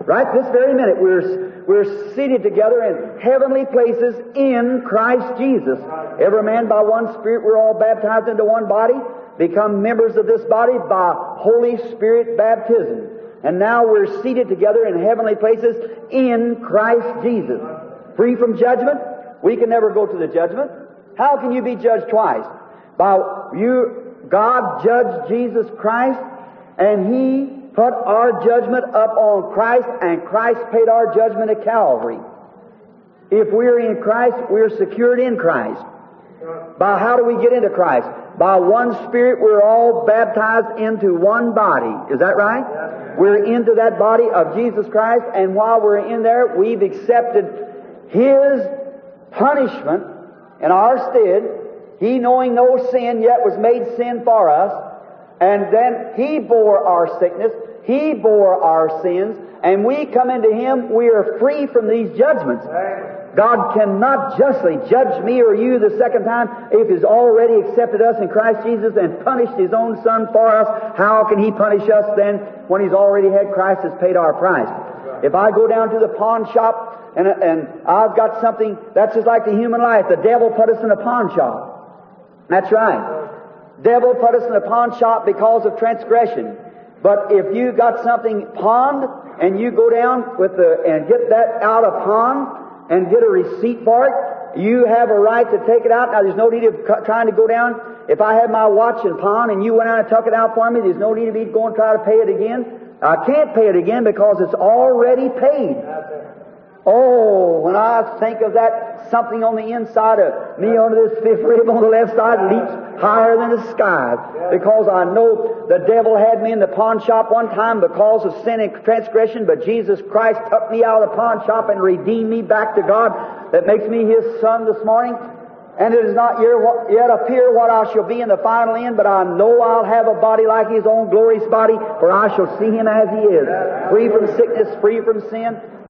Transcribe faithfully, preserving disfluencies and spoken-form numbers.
Right this very minute, we're, we're seated together in heavenly places in Christ Jesus. Every man by one Spirit, we're all baptized into one body, become members of this body by Holy Spirit baptism. And now we're seated together in heavenly places in Christ Jesus. Free from judgment. We can never go to the judgment. How can you be judged twice? By you, God judged Jesus Christ, and He put our judgment up on Christ, and Christ paid our judgment at Calvary. If we're in Christ, we're secured in Christ. By how do we get into Christ? By one Spirit, we're all baptized into one body. Is that right? We're into that body of Jesus Christ, and while we're in there, we've accepted His punishment in our stead. He, knowing no sin, yet was made sin for us. And then He bore our sickness, He bore our sins, and we come into Him, we are free from these judgments. God cannot justly judge me or you the second time if He's already accepted us in Christ Jesus and punished His own Son for us. How can He punish us then when He's already had Christ has paid our price? If I go down to the pawn shop and, and I've got something, that's just like the human life. The devil put us in a pawn shop. That's right. Devil put us in a pawn shop because of transgression. But if you got something pawned and you go down with the and get that out of pawn and get a receipt for it, you have a right to take it out. Now, there's no need of cu- trying to go down. If I had my watch in pawn and you went out and took it out for me, there's no need of me going to try to pay it again. I can't pay it again because it's already paid. Oh, when I think of that, something on the inside of me under this fifth rib on the left side leaps higher than the sky. Because I know the devil had me in the pawn shop one time because of sin and transgression, but Jesus Christ took me out of the pawn shop and redeemed me back to God. That makes me His son this morning. And it is not yet appear what I shall be in the final end, but I know I'll have a body like His own glorious body, for I shall see Him as He is, free from sickness, free from sin.